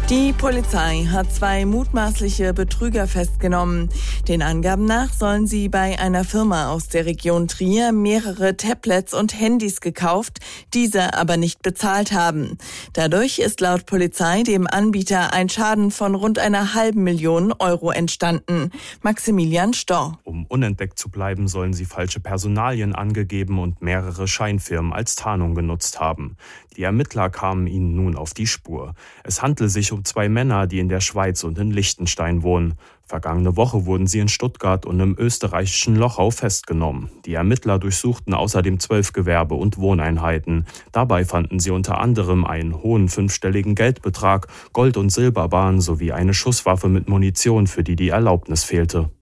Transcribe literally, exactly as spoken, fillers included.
Die Polizei hat zwei mutmaßliche Betrüger festgenommen. Den Angaben nach sollen sie bei einer Firma aus der Region Trier mehrere Tablets und Handys gekauft, diese aber nicht bezahlt haben. Dadurch ist laut Polizei dem Anbieter ein Schaden von rund einer halben Million Euro entstanden. Maximilian Storr. Um unentdeckt zu bleiben, sollen sie falsche Personalien angegeben und mehrere Scheinfirmen als Tarnung genutzt haben. Die Ermittler kamen ihnen nun auf die Spur. Es handelt sich um zwei Männer, die in der Schweiz und in Liechtenstein wohnen. Vergangene Woche wurden sie in Stuttgart und im österreichischen Lochau festgenommen. Die Ermittler durchsuchten außerdem zwölf Gewerbe- und Wohneinheiten. Dabei fanden sie unter anderem einen hohen fünfstelligen Geldbetrag, Gold- und Silberbarren sowie eine Schusswaffe mit Munition, für die die Erlaubnis fehlte.